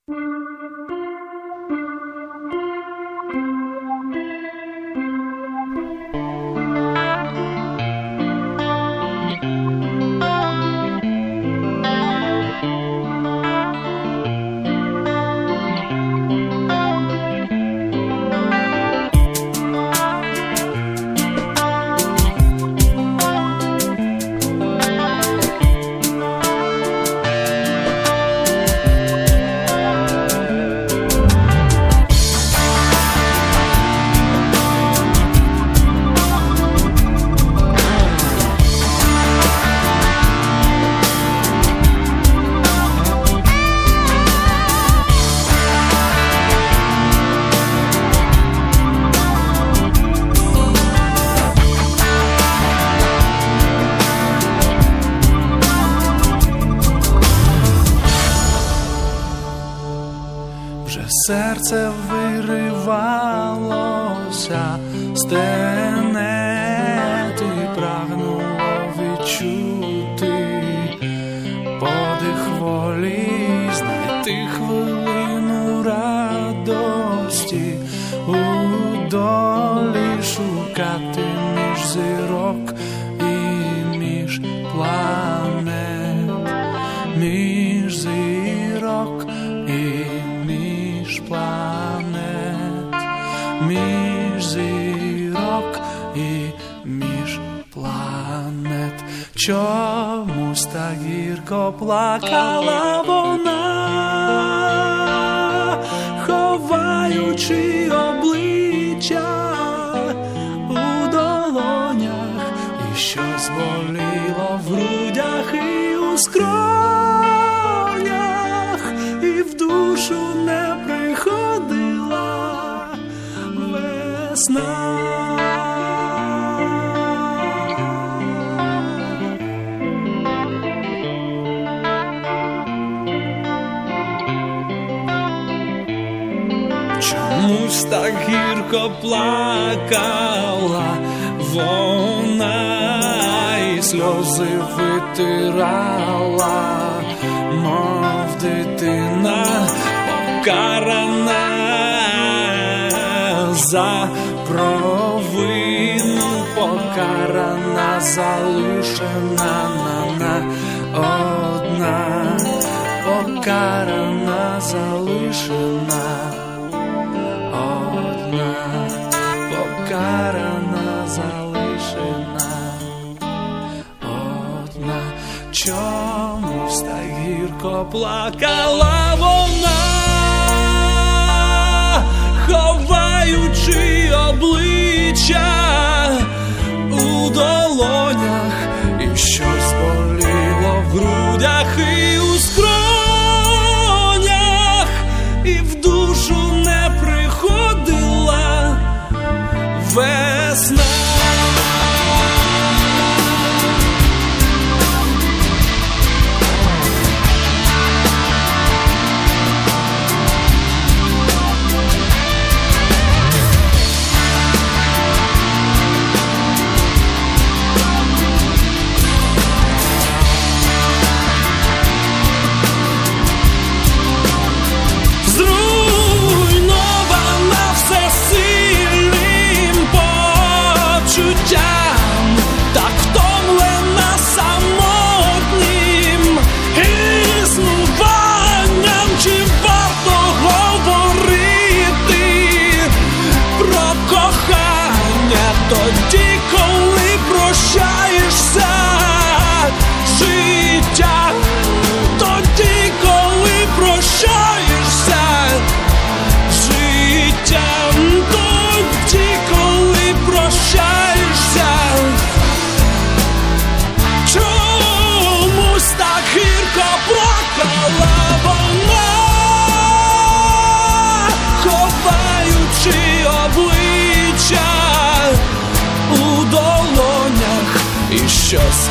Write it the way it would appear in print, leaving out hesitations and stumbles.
Серце виривалося з тенет і прагнуло відчути подих волі, знайти хвилину радості у долі, шукати між зірок і між планет, між зірок і планет, між зірок і між планет. Чомусь так гірко плакала вона, ховаючи обличчя у долонях, і щось боліло в грудях і у скронях, і в душу не приходила весна. Чомусь так гірко плакала вона, і сльози витирала, мов дитина покарана за провину, покарана, залишена одна, покарана, залишена одна, покарана, залишена одна. Чомусь так гірко плакала вона, ховаючи обличчя у долонях, і щось боліло в грудях і у скронях, і в душу не приходила весна. Так втомлена самотнім існуванням, чи варто говорити про кохання тоді, коли прощаєшся з життям, тоді, коли прощаєшся з життям, тоді, коли прощаєшся. Чомусь так гірко плакала вона, ховаючи обличчя у долонях, і щось